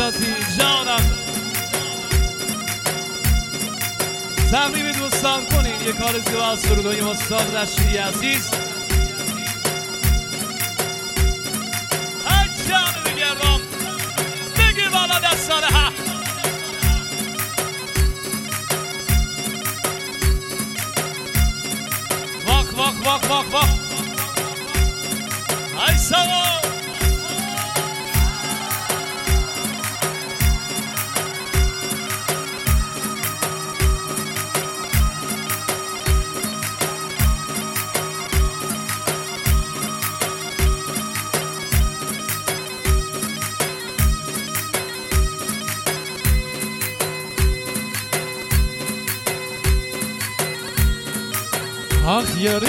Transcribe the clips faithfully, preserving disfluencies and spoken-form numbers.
نجاتی جانم تمرین دوستان کنین یه کار زیبا از سرودای استاد رشیدی عزیز هر جانو بگردم بگیر بالا دستانه ها واق واق واق واق واق ای سوا آخ یاری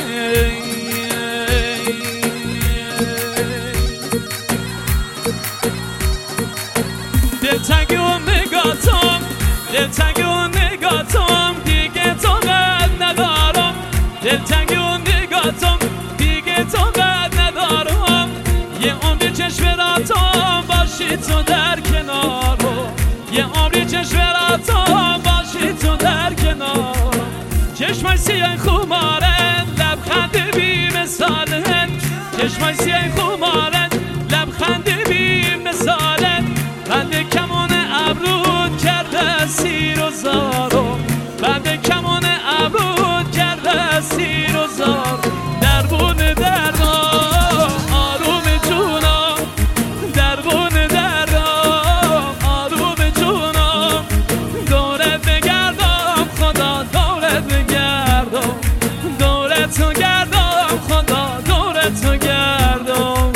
دلتنگی و نگاتم دلتنگی و نگاتم دیگه طاقت ندارم دلتنگی و نگاتم دیگه طاقت ندارم یه عمری چشم راتم باشی تو در کنارم یه عمری چشم راتم باشی تو در کنارم چشمای سیاه خمارن لبخند بی مثالن چشمای سیاه خمارن لبخند بی مثالن بند کمان ابرود کرده سیر و زارو بند کمان ابرود کرده سیر و زار دربون دردم آروم جونم دربون دردم آروم جونم دورت بگردم خدا دورت بگردم دورت رو گردم خدا دورت رو گردم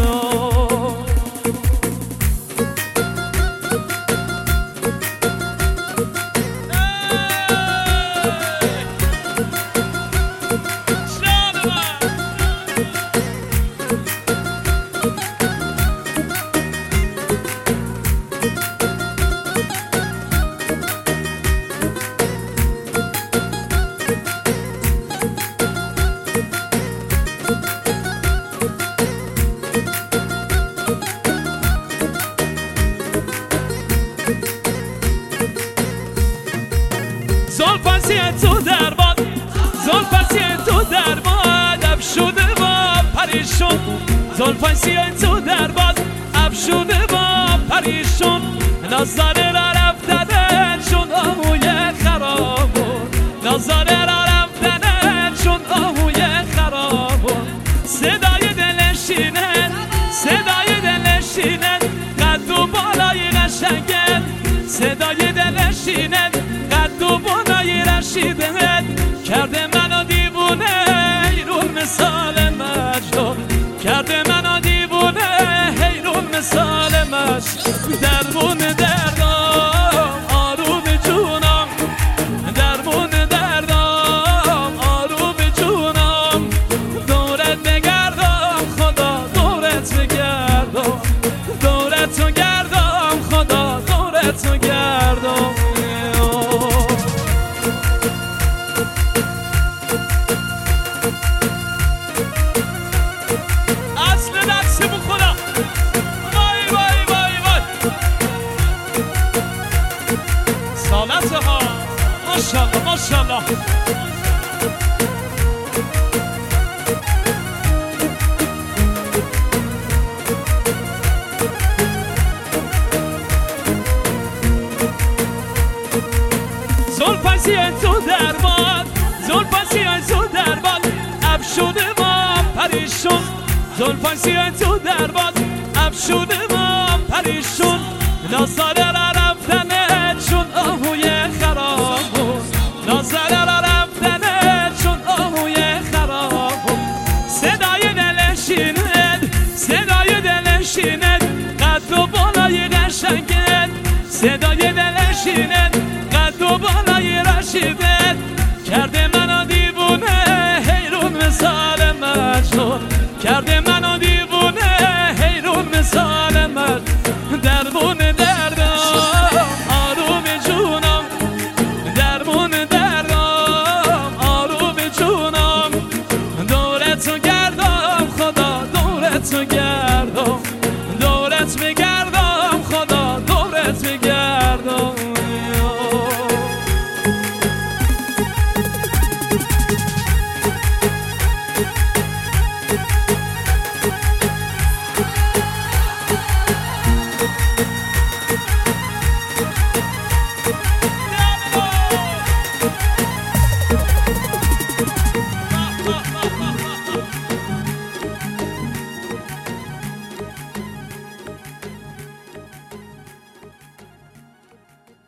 زلفسی تو در باد زلفسی تو در باد افشوده با پریشون زلفسی تو در باد افشوده با پریشون نظاره را رفتنه چون آهوی خرابون نظاره را رفتنه چون آهوی خرابون صدای دلشینه صدای دلشینه قد و بالای قشنگه صدای دلشینه قد و بالای رشیدت کرده منو دیوونه حیرون مثال مجنون کرده منو دیوونه حیرون مثال مجنون دربون دردم آروم جونم دربون دردم آروم جونم دورت بگردم خدا دورت بگردم دورت رو گردم خدا دورت رو گردم ماشاءالله ماشاءالله زلفسی تو در باد زلفسی تو در باد افشوده با پریشون زلفسی تو در باد افشوده با پریشون نظاره را